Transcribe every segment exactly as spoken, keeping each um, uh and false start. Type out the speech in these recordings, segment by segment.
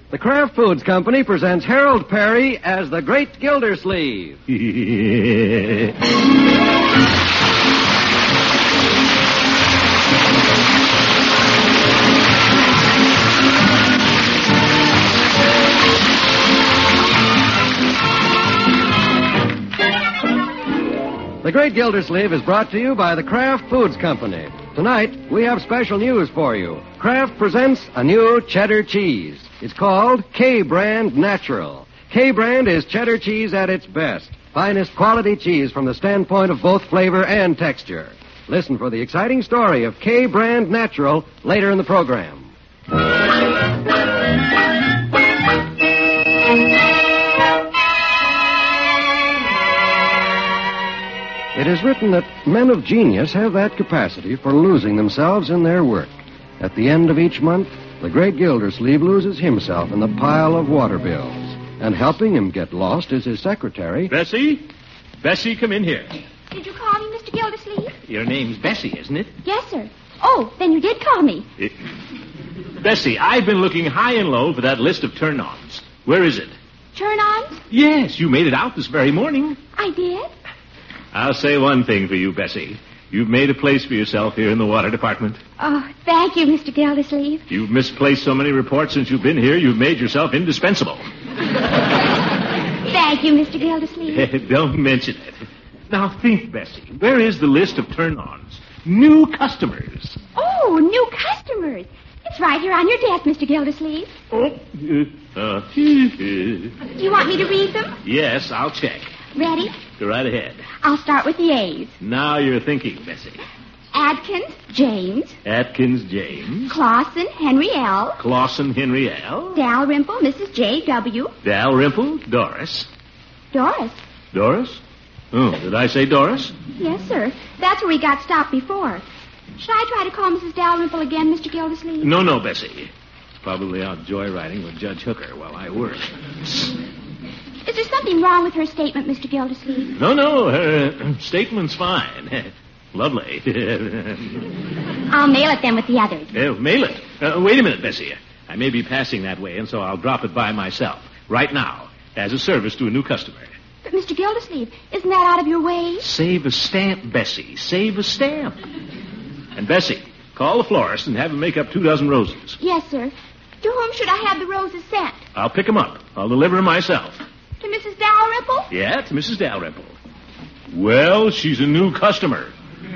The Kraft Foods Company presents Harold Perry as the Great Gildersleeve. The Great Gildersleeve is brought to you by the Kraft Foods Company. Tonight, we have special news for you. Kraft presents a new cheddar cheese. It's called K-Brand Natural. K-Brand is cheddar cheese at its best. Finest quality cheese from the standpoint of both flavor and texture. Listen for the exciting story of K-Brand Natural later in the program. It is written that men of genius have that capacity for losing themselves in their work. At the end of each month, the Great Gildersleeve loses himself in the pile of water bills. And helping him get lost is his secretary... Bessie? Bessie, come in here. Did you call me, Mister Gildersleeve? Your name's Bessie, isn't it? Yes, sir. Oh, then you did call me. It... Bessie, I've been looking high and low for that list of turn-ons. Where is it? Turn-ons? Yes, you made it out this very morning. I did? I'll say one thing for you, Bessie. You've made a place for yourself here in the water department. Oh, thank you, Mister Gildersleeve. You've misplaced so many reports since you've been here, you've made yourself indispensable. Thank you, Mister Gildersleeve. Don't mention it. Now think, Bessie, where is the list of turn-ons? New customers. Oh, new customers. It's right here on your desk, Mister Gildersleeve. Oh, uh, uh, Do you want me to read them? Yes, I'll check. Ready? Go right ahead. I'll start with the A's. Now you're thinking, Bessie. Adkins, James. Atkins, James. Clausen, Henry L. Clausen, Henry L. Dalrymple, Missus J W. Dalrymple, Doris. Doris. Doris? Oh, did I say Doris? Yes, sir. That's where we got stopped before. Should I try to call Missus Dalrymple again, Mister Gildersleeve? No, no, Bessie. Probably out joyriding with Judge Hooker while I work. Is there something wrong with her statement, Mister Gildersleeve? No, no, her statement's fine. Lovely. I'll mail it then with the others. Uh, mail it. Uh, wait a minute, Bessie. I may be passing that way, and so I'll drop it by myself, right now, as a service to a new customer. But, Mister Gildersleeve, isn't that out of your way? Save a stamp, Bessie. Save a stamp. And, Bessie, call the florist and have him make up two dozen roses. Yes, sir. To whom should I have the roses sent? I'll pick them up. I'll deliver them myself. To Missus Dalrymple? Yeah, to Missus Dalrymple. Well, she's a new customer.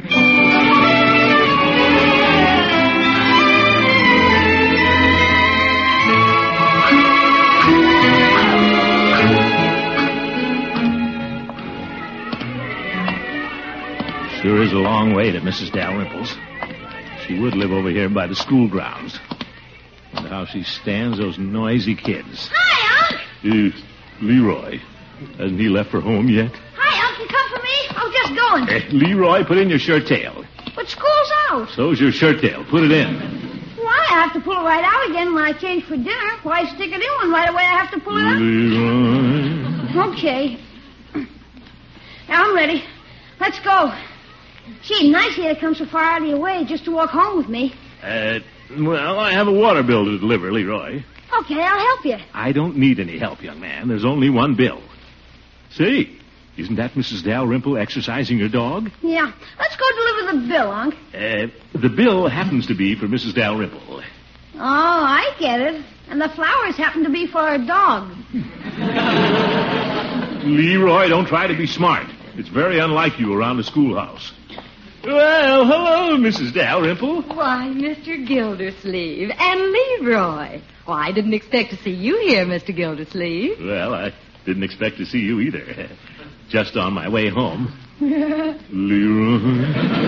Sure is a long way to Missus Dalrymple's. She would live over here by the school grounds. And how she stands those noisy kids. Hi, Unc. Uh, Leroy. Hasn't he left for home yet? Hi, Unc. You come for me? I was just going. Uh, Leroy, put in your shirt tail. But school's out. So's your shirt tail. Put it in. Why, I have to pull it right out again when I change for dinner. Why stick it in when right away I have to pull it out? Leroy. Okay. Now I'm ready. Let's go. Gee, nice of you to come so far out of your way just to walk home with me. Uh, well, I have a water bill to deliver, Leroy. Okay, I'll help you. I don't need any help, young man. There's only one bill. Say, isn't that Missus Dalrymple exercising her dog? Yeah. Let's go deliver the bill, Unc. Uh, the bill happens to be for Missus Dalrymple. Oh, I get it. And the flowers happen to be for a dog. Leroy, don't try to be smart. It's very unlike you around the schoolhouse. Well, hello, Missus Dalrymple. Why, Mister Gildersleeve and Leroy. Well, I didn't expect to see you here, Mister Gildersleeve. Well, I didn't expect to see you either. Just on my way home. Leroy.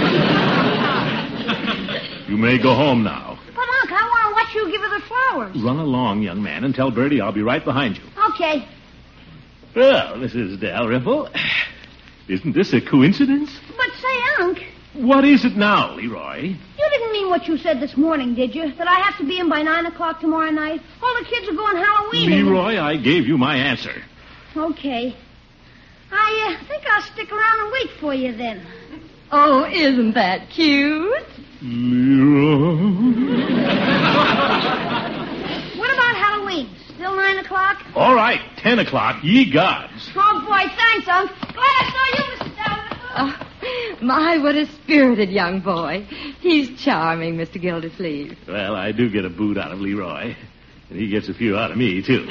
You may go home now. But, Unc, I want to watch you give her the flowers. Run along, young man, and tell Bertie I'll be right behind you. Okay. Well, Missus Dalrymple, isn't this a coincidence? But say, Unc. What is it now, Leroy? You didn't mean what you said this morning, did you? That I have to be in by nine o'clock tomorrow night? All the kids are going Halloween. Leroy, I gave you my answer. Okay. I uh, think I'll stick around and wait for you then. Oh, isn't that cute? Leroy. What about Halloween? o'clock? All right, ten o'clock, ye gods. Oh, boy, thanks, Unc. Glad I saw you, Mister Dalrymple. Oh, my, what a spirited young boy. He's charming, Mister Gildersleeve. Well, I do get a boot out of Leroy. And he gets a few out of me, too.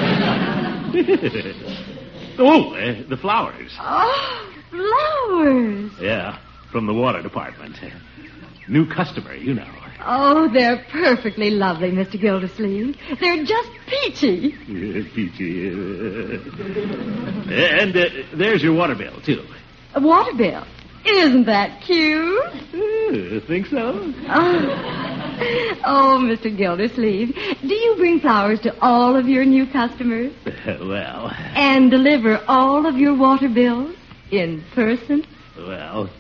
oh, uh, the flowers. Oh, flowers. Yeah, from the water department. New customer, you know. Oh, they're perfectly lovely, Mister Gildersleeve. They're just peachy. Yeah, peachy. Uh, and uh, there's your water bill, too. A water bill. Isn't that cute? Uh, think so? Oh. oh, Mister Gildersleeve, do you bring flowers to all of your new customers? well. And deliver all of your water bills in person? Well.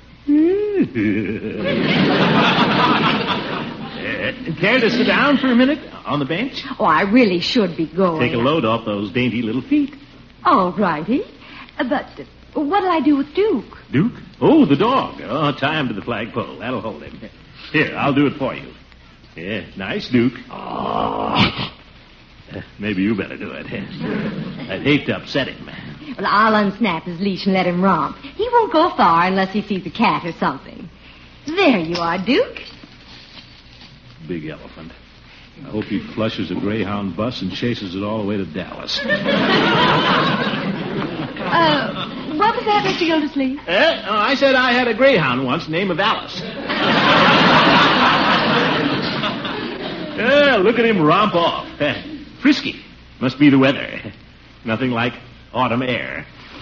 Uh, care to sit down for a minute on the bench? Oh, I really should be going. Take a load off those dainty little feet. All righty. Uh, but uh, what'll I do with Duke? Duke? Oh, the dog. Oh, tie him to the flagpole. That'll hold him. Here, I'll do it for you. Yeah, nice, Duke. Oh. Uh, maybe you better do it. I'd hate to upset him. Well, I'll unsnap his leash and let him romp. He won't go far unless he sees a cat or something. There you are, Duke. Big elephant. I hope he flushes a Greyhound bus and chases it all the way to Dallas. uh, what was that, Mister Gildersleeve? Eh? Oh, I said I had a Greyhound once, name of Alice. Yeah, look at him romp off. Eh, frisky. Must be the weather. Nothing like autumn air.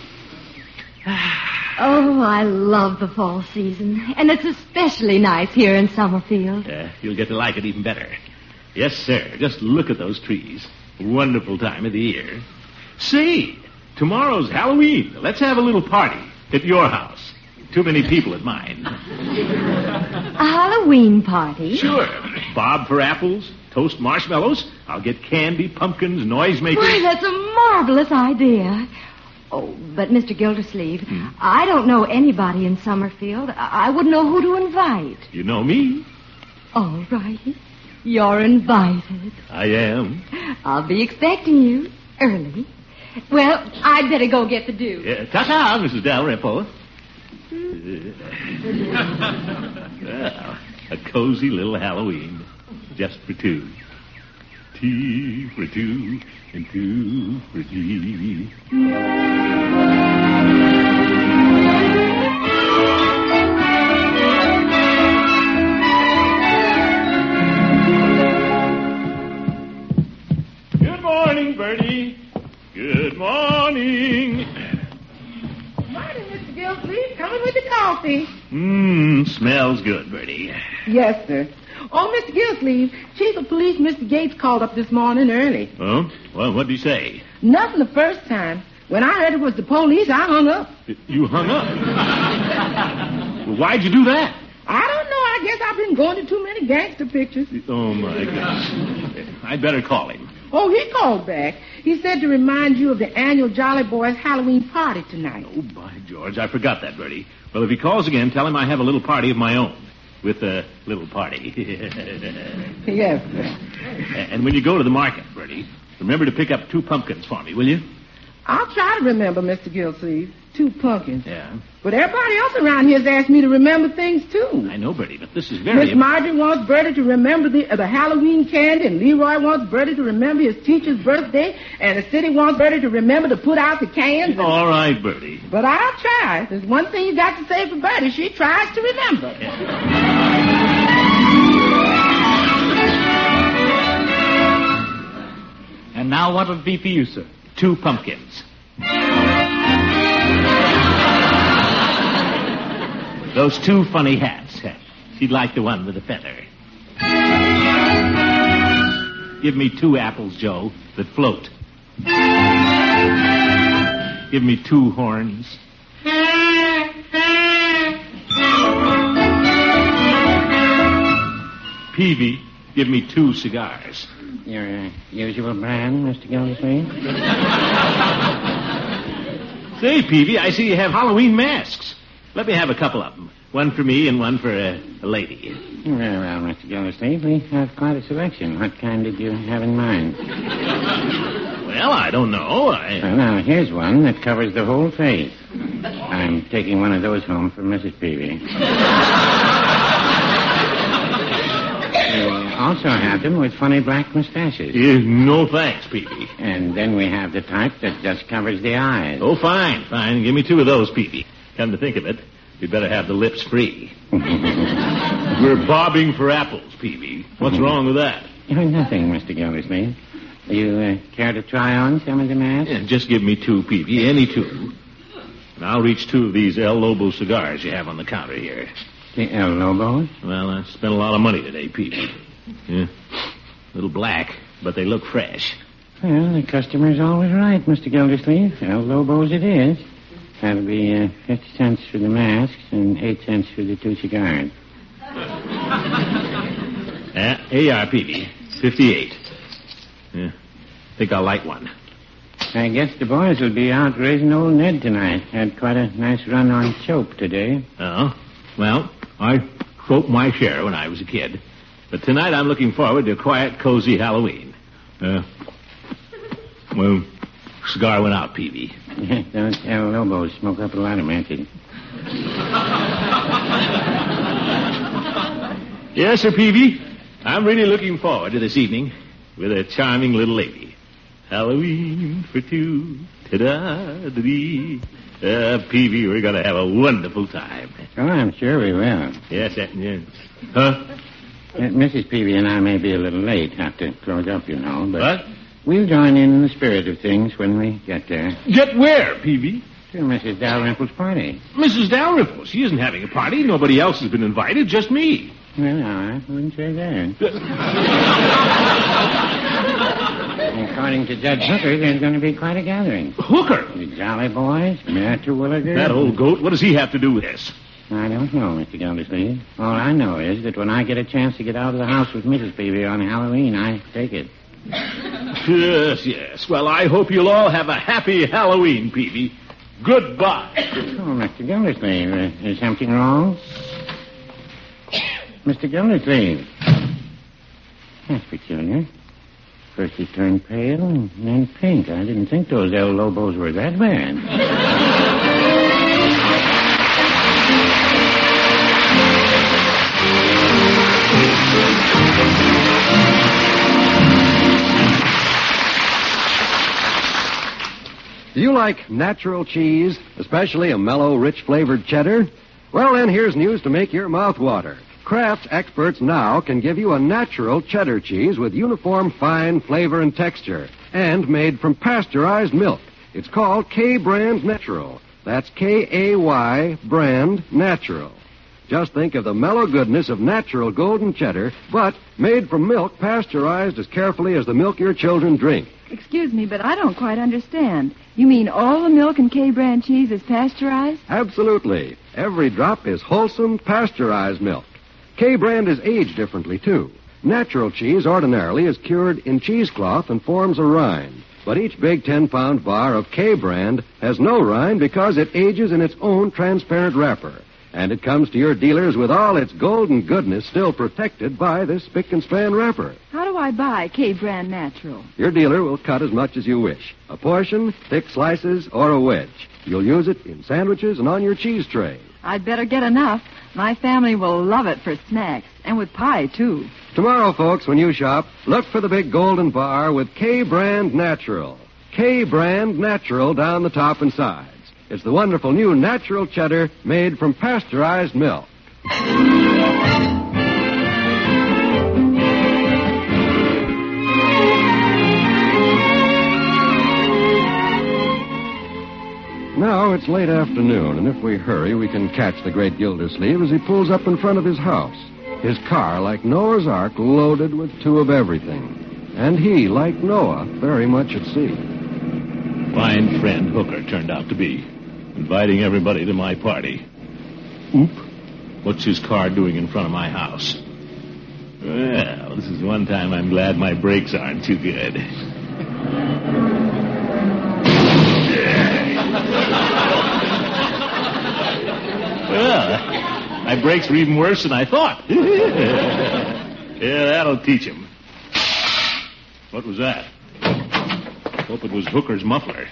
Oh, I love the fall season. And it's especially nice here in Summerfield. Uh, you'll get to like it even better. Yes, sir. Just look at those trees. Wonderful time of the year. Say, tomorrow's Halloween. Let's have a little party at your house. Too many people at mine. A Halloween party? Sure. Bob for apples, toast marshmallows. I'll get candy, pumpkins, noisemakers. Why, that's a marvelous idea. Oh, but Mister Gildersleeve, hmm? I don't know anybody in Summerfield. I, I wouldn't know who to invite. You know me. All right. You're invited. I am. I'll be expecting you early. Well, I'd better go get the dew. Yeah, ta-ta, Missus Dalrymple. Well, a cozy little Halloween. Just for two. Tea for two and two for tea. Good morning, Bertie. Good morning. Morning, Mister Gildersleeve. Coming with the coffee. Mmm, smells good, Bertie. Yes, sir. Oh, Mister Gildersleeve, Chief of Police Mister Gates called up this morning early. Oh? Well, what'd he say? Nothing the first time. When I heard it was the police, I hung up. You hung up? Well, why'd you do that? I don't know. I guess I've been going to too many gangster pictures. Oh, my gosh. I'd better call him. Oh, he called back. He said to remind you of the annual Jolly Boys Halloween party tonight. Oh, by George, I forgot that, Bertie. Well, if he calls again, tell him I have a little party of my own. With a little party. Yes, sir. And when you go to the market, Bertie, remember to pick up two pumpkins for me, will you? I'll try to remember, Mister Gildersleeve. Two pumpkins. Yeah. But everybody else around here has asked me to remember things, too. I know, Bertie, but this is very... Miss Marjorie wants Bertie to remember the, uh, the Halloween candy, and Leroy wants Bertie to remember his teacher's birthday, and the city wants Bertie to remember to put out the cans. And... All right, Bertie. But I'll try. There's one thing you got to say for Bertie. She tries to remember. Yeah. And now what'll it be for you, sir? Two pumpkins. Those two funny hats. She'd like the one with the feather. Give me two apples, Joe, that float. Give me two horns. Peavy, give me two cigars. Your uh, usual brand, Mister Gildersleeve? Say, Peavy, I see you have Halloween masks. Let me have a couple of them. One for me and one for uh, a lady. Very well, Mister Gildersleeve. We have quite a selection. What kind did you have in mind? Well, Well, I don't know. I... Well, now, here's one that covers the whole face. I'm taking one of those home for Missus Peavy. We also have them with funny black mustaches. Uh, no thanks, Peavy. And then we have the type that just covers the eyes. Oh, fine, fine. Give me two of those, Peavy. Come to think of it, you'd better have the lips free. We're bobbing for apples, Peavy. What's wrong with that? Oh, nothing, Mister Gildersleeve. You uh, care to try on some of the masks? Yeah, just give me two, Peavy, any two. And I'll reach two of these El Lobo cigars you have on the counter here. The El Lobos? Well, I spent a lot of money today, Peavy. Yeah. A little black, but they look fresh. Well, the customer's always right, Mister Gildersleeve. El Lobos it is. That'll be uh, fifty cents for the masks and eight cents for the two cigars. Yeah, here you are, Peavy. fifty-eight. Yeah. Think I'll light one. I guess the boys will be out raising old Ned tonight. Had quite a nice run on chope today. Oh? Well, I smoked my share when I was a kid. But tonight I'm looking forward to a quiet, cozy Halloween. Uh, well, cigar went out, Peavy. Those El Lobos smoke up a lot of method. Yes, Sir Peavy. I'm really looking forward to this evening with a charming little lady. Halloween for two. Ta-da-da-dee. Uh, Peavy, we're going to have a wonderful time. Oh, I'm sure we will. Yes, that, yes. Huh? Uh, Missus Peavy and I may be a little late. Have to close up, you know. But What? we'll join in the spirit of things when we get there. Get where, Peavy? To Missus Dalrymple's party. Missus Dalrymple. She isn't having a party. Nobody else has been invited, just me. Well, no, I wouldn't say that. According to Judge Hooker, there's going to be quite a gathering. Hooker? The Jolly Boys, Mayor Terwilliger. That old goat, what does he have to do with this? I don't know, Mister Gildersleeve. All I know is that when I get a chance to get out of the house with Missus Peavy on Halloween, I take it. Yes, yes. Well, I hope you'll all have a happy Halloween, Peavy. Goodbye. Oh, Mister Gildersleeve, uh, is something wrong? Mister Gildersleeve. That's peculiar. First he turned pale and then pink. I didn't think those El Lobos were that bad. Do you like natural cheese, especially a mellow, rich-flavored cheddar? Well, then, here's news to make your mouth water. Kraft experts now can give you a natural cheddar cheese with uniform fine flavor and texture and made from pasteurized milk. It's called K-Brand Natural. That's K A Y Brand Natural. Just think of the mellow goodness of natural golden cheddar, but made from milk pasteurized as carefully as the milk your children drink. Excuse me, but I don't quite understand. You mean all the milk in K-Brand cheese is pasteurized? Absolutely. Every drop is wholesome, pasteurized milk. K-Brand is aged differently, too. Natural cheese ordinarily is cured in cheesecloth and forms a rind. But each big ten-pound bar of K-Brand has no rind because it ages in its own transparent wrapper. And it comes to your dealers with all its golden goodness still protected by this spick-and-span wrapper. How do I buy K-Brand Natural? Your dealer will cut as much as you wish. A portion, thick slices, or a wedge. You'll use it in sandwiches and on your cheese tray. I'd better get enough. My family will love it for snacks, and with pie, too. Tomorrow, folks, when you shop, look for the big golden bar with K-Brand Natural. K-Brand Natural down the top and sides. It's the wonderful new natural cheddar made from pasteurized milk. Now it's late afternoon, and if we hurry, we can catch the great Gildersleeve as he pulls up in front of his house. His car, like Noah's Ark, loaded with two of everything. And he, like Noah, very much at sea. Fine friend Hooker turned out to be, inviting everybody to my party. Oop. What's his car doing in front of my house? Well, this is one time I'm glad my brakes aren't too good. Well, my brakes were even worse than I thought. Yeah, that'll teach him. What was that? Hope it was Hooker's muffler.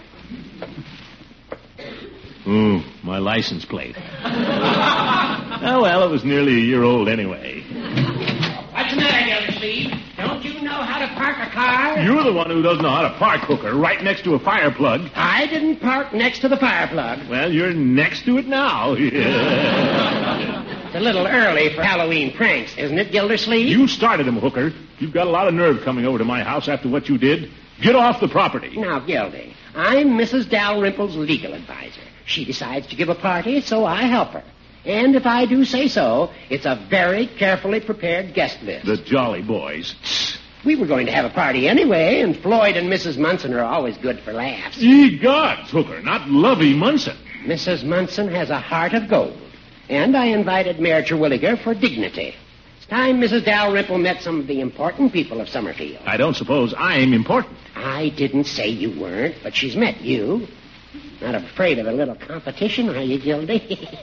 Ooh, my license plate. Oh, well, it was nearly a year old anyway. What's the matter, Gildersleeve? Don't you know how to park a car? You're the one who doesn't know how to park, Hooker, right next to a fire plug. I didn't park next to the fire plug. Well, you're next to it now. It's a little early for Halloween pranks, isn't it, Gildersleeve? You started them, Hooker. You've got a lot of nerve coming over to my house after what you did. Get off the property. Now, Gildy, I'm Missus Dalrymple's legal advisor. She decides to give a party, so I help her. And if I do say so, it's a very carefully prepared guest list. The Jolly Boys. We were going to have a party anyway, and Floyd and Missus Munson are always good for laughs. Ye gods, Hooker, not Lovey Munson. Missus Munson has a heart of gold. And I invited Mayor Terwilliger for dignity. It's time Missus Dalrymple met some of the important people of Summerfield. I don't suppose I'm important. I didn't say you weren't, but she's met you. Not afraid of a little competition, are you, Gildy?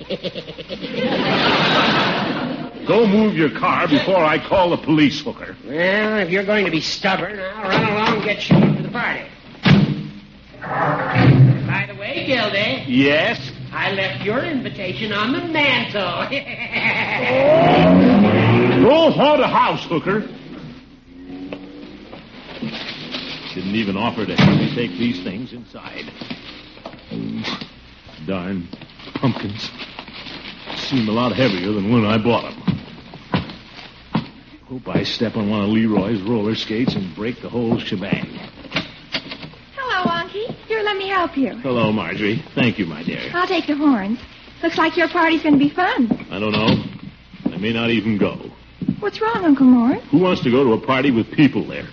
Go move your car before I call the police, Hooker. Well, if you're going to be stubborn, I'll run along and get you to the party. By the way, Gildy. Yes? I left your invitation on the mantle. Go haunt a house, Hooker. Didn't even offer to help me take these things inside. Oh, darn pumpkins. Seem a lot heavier than when I bought them. Hope I step on one of Leroy's roller skates and break the whole shebang. Hello, Unky. Here, let me help you. Hello, Marjorie. Thank you, my dear. I'll take the horns. Looks like your party's going to be fun. I don't know. I may not even go. What's wrong, Uncle Mort? Who wants to go to a party with people there?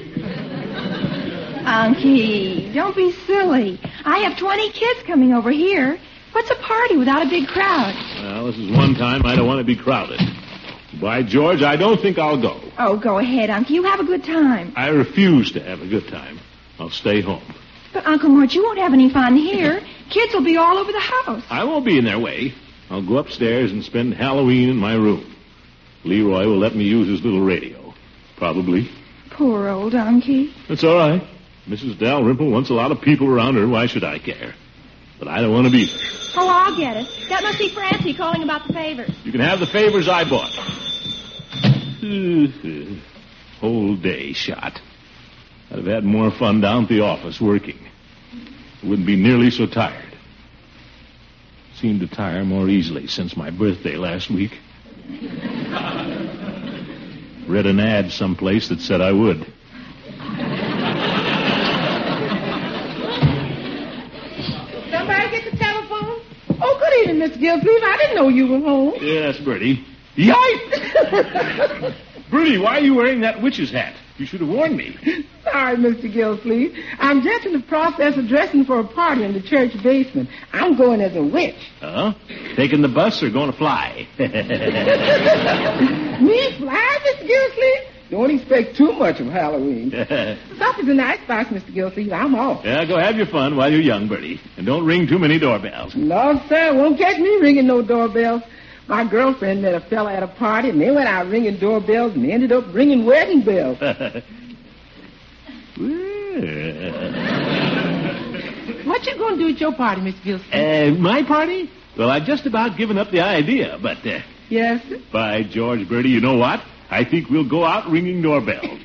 Unky, don't be silly. I have twenty kids coming over here. What's a party without a big crowd? Well, this is one time I don't want to be crowded. By George, I don't think I'll go. Oh, go ahead, Unky. You have a good time. I refuse to have a good time. I'll stay home. But, Uncle Mort, you won't have any fun here. Kids will be all over the house. I won't be in their way. I'll go upstairs and spend Halloween in my room. Leroy will let me use his little radio. Probably. Poor old Unky. That's all right. Missus Dalrymple wants a lot of people around her. Why should I care? But I don't want to be there. Oh, I'll get it. That must be Francie calling about the favors. You can have the favors I bought. Whole day shot. I'd have had more fun down at the office working. I wouldn't be nearly so tired. Seemed to tire more easily since my birthday last week. Read an ad someplace that said I would. Somebody get the telephone? Oh, good evening, Miss Gilsleeve. I didn't know you were home. Yes, Bertie. Yikes! Bertie, why are you wearing that witch's hat? You should have warned me. Sorry, Mister Gilsleeve. I'm just in the process of dressing for a party in the church basement. I'm going as a witch. Huh? Taking the bus or going to fly? Me fly, Mister Gilsleeve? Don't expect too much of Halloween. Supper's in the icebox, Mister Gilsleeve. I'm off. Yeah, go have your fun while you're young, Bertie. And don't ring too many doorbells. No, sir. Won't catch me ringing no doorbells. My girlfriend met a fella at a party, and they went out ringing doorbells and ended up ringing wedding bells. What you going to do at your party, Mister Gilsleeve? Uh, my party? Well, I've just about given up the idea, but... Uh, yes, sir? By George, Bertie, you know what? I think we'll go out ringing doorbells.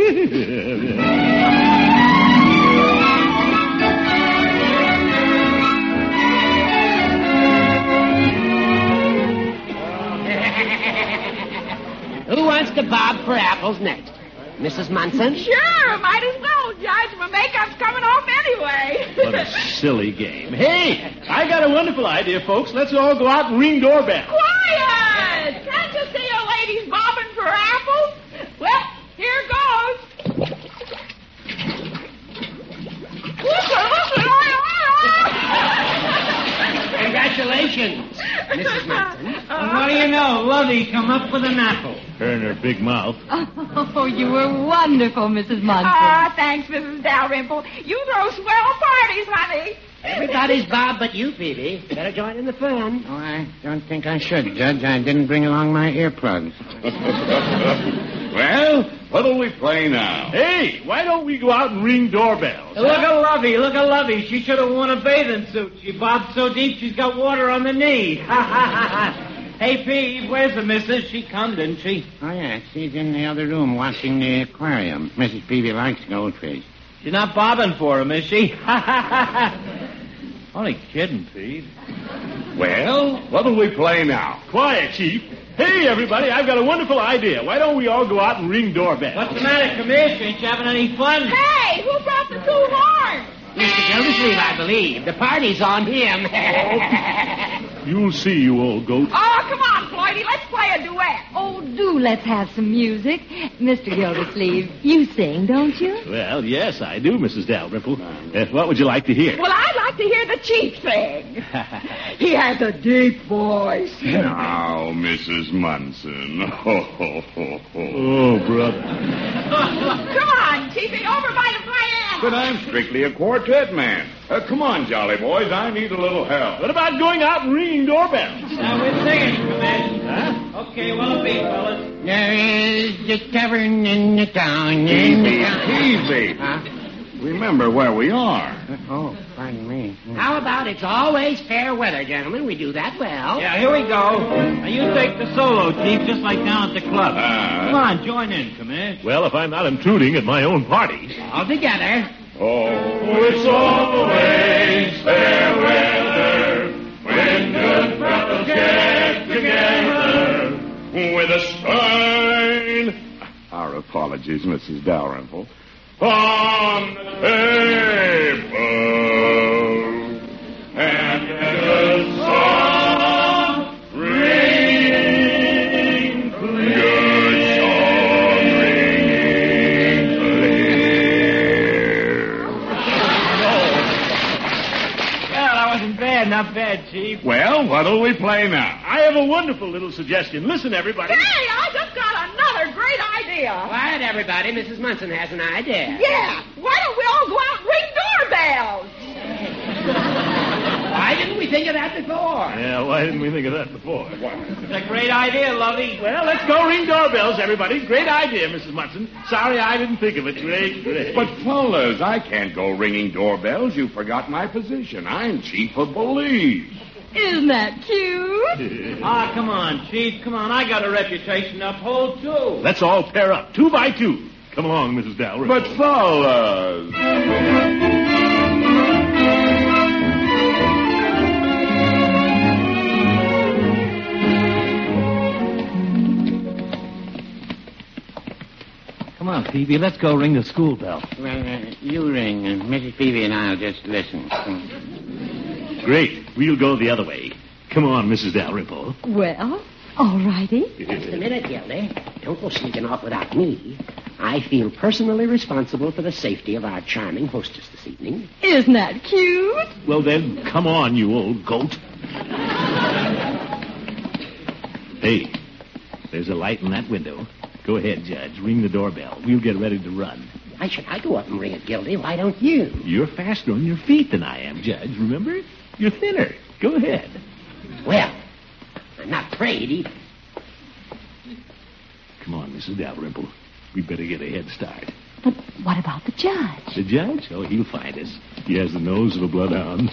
Who wants to bob for apples next? Missus Munson? Sure, might as well, Judge. My makeup's coming off anyway. What a silly game. Hey, I got a wonderful idea, folks. Let's all go out and ring doorbells. Quiet! Can't you see a lady's bobbing for apples? Well, here goes. Congratulations. Missus Munson. Well, what do you know? Lovey come up with an apple. Her and her big mouth. Oh, you were wonderful, Missus Munson. Ah, thanks, Missus Dalrymple. You throw swell parties, honey. Everybody's Bob but you, Phoebe. Better join in the fun. Oh, I don't think I should, Judge. I didn't bring along my earplugs. Well, what'll we play now? Hey, why don't we go out and ring doorbells? Look at Lovey, look at Lovey. She should have worn a bathing suit. She bobbed so deep she's got water on the knee. Hey, Pete, where's the missus? She come, didn't she? Oh, yeah, she's in the other room watching the aquarium. Missus Peavy likes goldfish. She's not bobbing for him, is she? Only kidding, Pete. Well, what'll we play now? Quiet, Chief. Hey, everybody, I've got a wonderful idea. Why don't we all go out and ring doorbells? What's the matter, Commissioner? Ain't you having any fun? Hey, who brought the two horns? Mister Gildersleeve, I believe. The party's on him. You'll see, you old goat. Oh, come on, Floydie. Let's play a duet. Oh, do let's have some music. Mister Gildersleeve, you sing, don't you? Well, yes, I do, Missus Dalrymple. Uh, what would you like to hear? Well, I'd like to hear the chief sing. He has a deep voice. Now, Missus Munson. Ho, ho, ho, ho. Oh, brother. Come on, Chiefy, over by the piano. But I'm strictly a quartet man. Uh, come on, jolly boys. I need a little help. What about going out and ringing doorbells? Now, we're singing, Commissioner. Huh? Okay, well, be, fellas. There is a tavern in the town. In the town. Easy. Huh? Remember where we are. Oh, pardon me. How about it's always fair weather, gentlemen? We do that well. Yeah, here we go. Now, you take the solo, Chief, just like down at the club. Uh, Come on, join in, Commissioner. Well, if I'm not intruding at my own party. All together. Oh, it's always fair weather when good fellows get together with a stein. Our apologies, Missus Dalrymple. On the table and a song ringing clear. Good song ringing clear. Well, that wasn't bad, not bad, Chief. Well, what'll we play now? I have a wonderful little suggestion. Listen, everybody. Hey, I just got another great idea. Quiet, everybody. Missus Munson has an idea. Yeah, why don't we all go out and ring doorbells? Why didn't we think of that before? Yeah, why didn't we think of that before? It's a great idea, Lovey. Well, let's go ring doorbells, everybody. Great idea, Missus Munson. Sorry I didn't think of it. Great, great. But, fellas, I can't go ringing doorbells. You forgot my position. I'm chief of police. Isn't that cute? Ah, come on, Chief. Come on. I got a reputation to uphold, too. Let's all pair up, two by two. Come along, Missus Dalrymple. But, fellas... Come on, Phoebe. Let's go ring the school bell. Well, uh, you ring, and Missus Peavy and I'll just listen. Great. We'll go the other way. Come on, Missus Dalrymple. Well, all righty. Just a minute, Gildy. Don't go sneaking off without me. I feel personally responsible for the safety of our charming hostess this evening. Isn't that cute? Well, then, come on, you old goat. Hey, there's a light in that window. Go ahead, Judge. Ring the doorbell. We'll get ready to run. Why should I go up and ring it, Gildy? Why don't you? You're faster on your feet than I am, Judge. Remember? You're thinner. Go ahead. Well, I'm not afraid either. Come on, Missus Dalrymple. We better get a head start. But what about the judge? The judge? Oh, he'll find us. He has the nose of a bloodhound.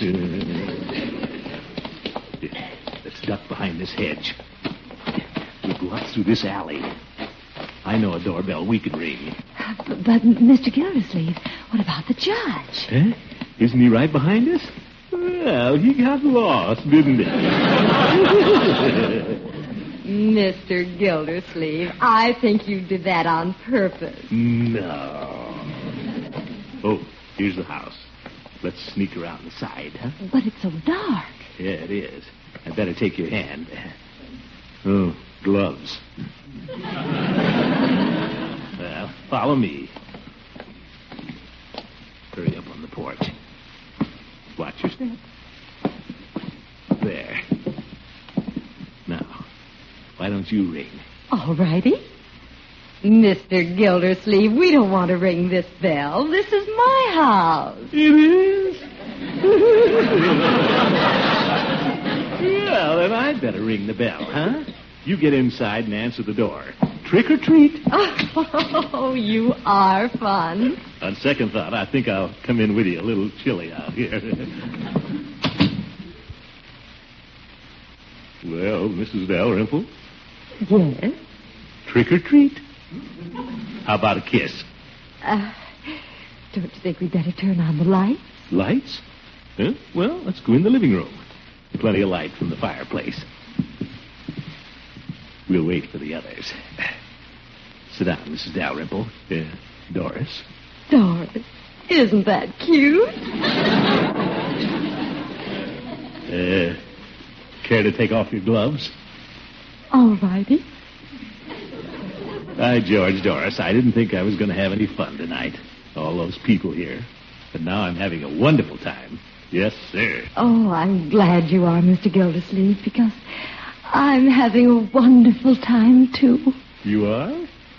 Let's duck behind this hedge. We'll go out through this alley. I know a doorbell we can ring. But, but Mister Gildersleeve, what about the judge? Huh? Isn't he right behind us? Well, he got lost, didn't he? Mister Gildersleeve, I think you did that on purpose. No. Oh, here's the house. Let's sneak around the side, huh? But it's so dark. Yeah, it is. I better take your hand. Oh, gloves. Well, follow me. Hurry up on the porch. Watch your step. There. Why don't you ring? All righty. Mister Gildersleeve, we don't want to ring this bell. This is my house. It is? Well, then I'd better ring the bell, huh? You get inside and answer the door. Trick or treat? Oh, you are fun. On second thought, I think I'll come in with you. A little chilly out here. Well, Missus Dalrymple? Yes? Trick or treat? How about a kiss? Uh, don't you think we'd better turn on the lights? Lights? Huh? Well, let's go in the living room. Plenty of light from the fireplace. We'll wait for the others. Sit down, Missus Dalrymple. Uh, Doris. Doris, isn't that cute? Uh, care to take off your gloves? All righty. By George, Doris, I didn't think I was going to have any fun tonight. All those people here. But now I'm having a wonderful time. Yes, sir. Oh, I'm glad you are, Mister Gildersleeve, because I'm having a wonderful time, too. You are?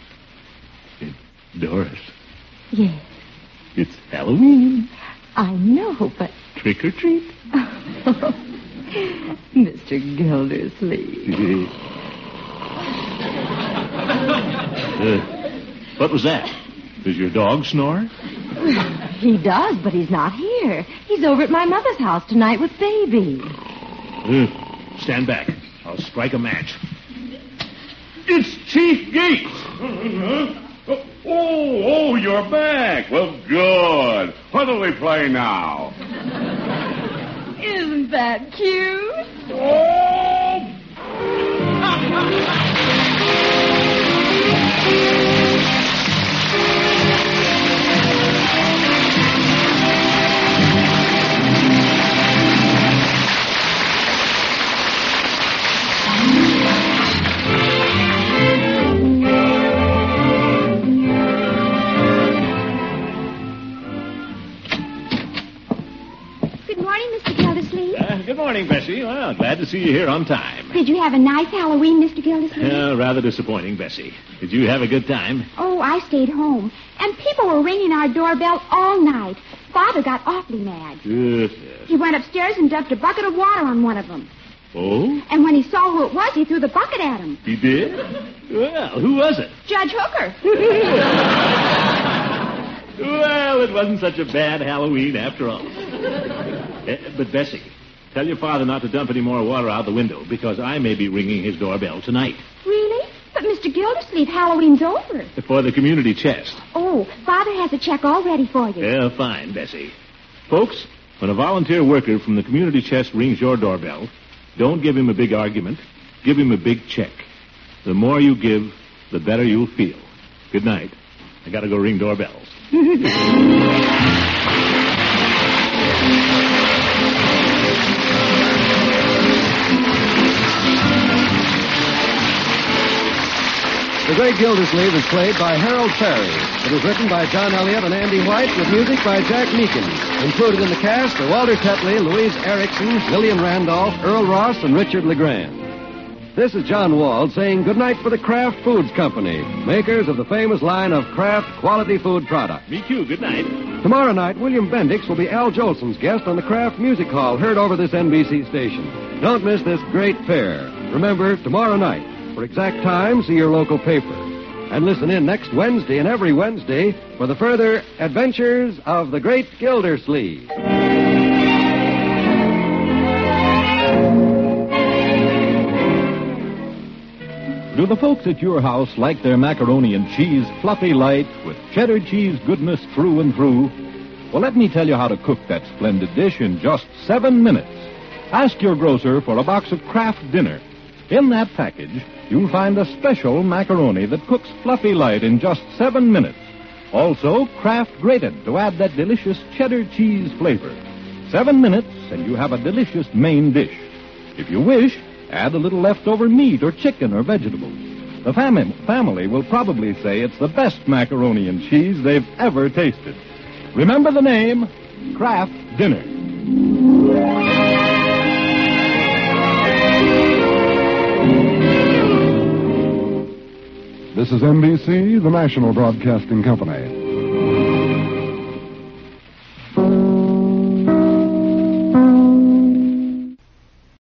Doris. Yes. It's Halloween. I know, but... Trick or treat? Mister Gildersleeve. uh, what was that? Does your dog snore? He does, but he's not here. He's over at my mother's house tonight with Baby. Uh, stand back. I'll strike a match. It's Chief Gates. Oh, oh, you're back. Well, good. What'll we play now? Isn't that cute? Oh! Good morning, Bessie. Well, glad to see you here on time. Did you have a nice Halloween, Mister Gildersleeve? Uh, rather disappointing, Bessie. Did you have a good time? Oh, I stayed home. And people were ringing our doorbell all night. Father got awfully mad. Yes, yes. He went upstairs and dumped a bucket of water on one of them. Oh? And when he saw who it was, he threw the bucket at him. He did? Well, who was it? Judge Hooker. Well, it wasn't such a bad Halloween after all. uh, but, Bessie... Tell your father not to dump any more water out the window, because I may be ringing his doorbell tonight. Really? But, Mister Gildersleeve, Halloween's over. For the community chest. Oh, Father has a check all ready for you. Yeah, fine, Bessie. Folks, when a volunteer worker from the community chest rings your doorbell, don't give him a big argument. Give him a big check. The more you give, the better you'll feel. Good night. I gotta go ring doorbells. The Great Gildersleeve is played by Harold Perry. It was written by John Elliott and Andy White with music by Jack Meakin. Included in the cast are Walter Tetley, Louise Erickson, Lillian Randolph, Earl Ross, and Richard LeGrand. This is John Wald saying goodnight for the Kraft Foods Company, makers of the famous line of Kraft quality food products. Me too. Good night. Tomorrow night, William Bendix will be Al Jolson's guest on the Kraft Music Hall, heard over this N B C station. Don't miss this great fair. Remember, tomorrow night. For exact time, see your local paper. And listen in next Wednesday and every Wednesday for the further adventures of the Great Gildersleeve. Do the folks at your house like their macaroni and cheese fluffy light with cheddar cheese goodness through and through? Well, let me tell you how to cook that splendid dish in just seven minutes. Ask your grocer for a box of Kraft Dinner. In that package, you'll find a special macaroni that cooks fluffy light in just seven minutes. Also, Kraft Grated to add that delicious cheddar cheese flavor. Seven minutes, and you have a delicious main dish. If you wish, add a little leftover meat or chicken or vegetables. The fam- family will probably say it's the best macaroni and cheese they've ever tasted. Remember the name, Kraft Dinner. This is N B C, the national broadcasting company.